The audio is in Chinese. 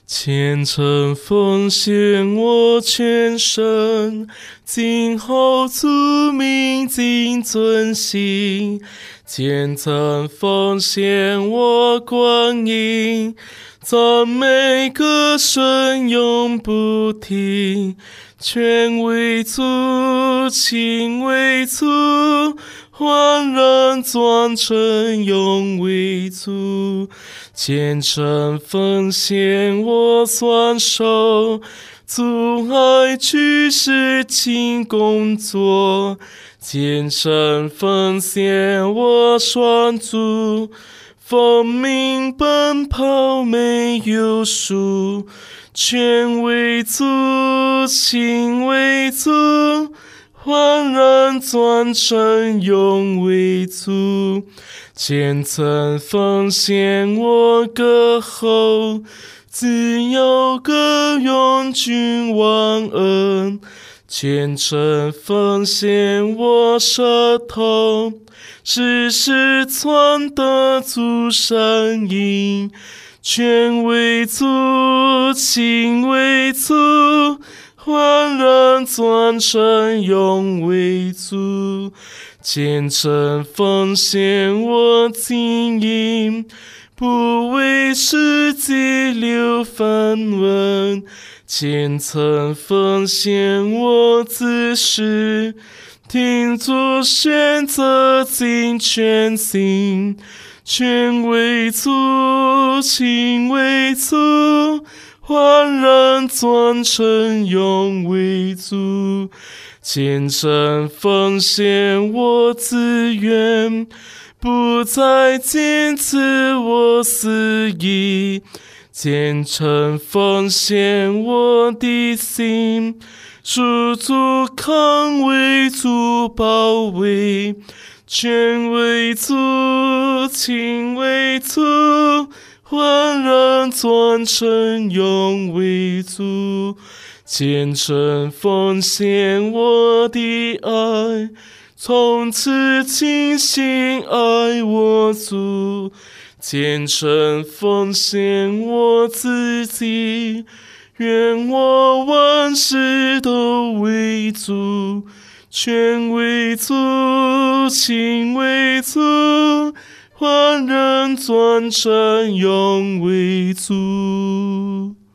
虔诚奉献我全身，今后主名尽遵行。虔诚奉献我光阴，赞美歌声永不停。全为主，情为主，焕然转成永为主。虔诚奉献我双手，阻碍去世情工作。虔诚奉献我双足，奉命奔跑没有输。全为主，情为主，焕然转成永为主。虔诚奉献我歌喉，自由歌咏君王恩。虔诚奉献我舌头，时时传得主声音。全为主，情为主，焕然转成永为主。虔诚奉献我精英，不为世界流分文。虔诚奉献我自私，听主选择尽全心。全为主，情为主，焕然转成永为主。虔诚奉献我自愿，不再坚持我私意。虔诚奉献我的心，属主康为主保卫。全为主，情为主，焕然转成永为主。虔诚奉献我的爱，从此倾心爱我主。虔诚奉献我自己，愿我万事都为主。全为主，情为主，焕然转成永为主。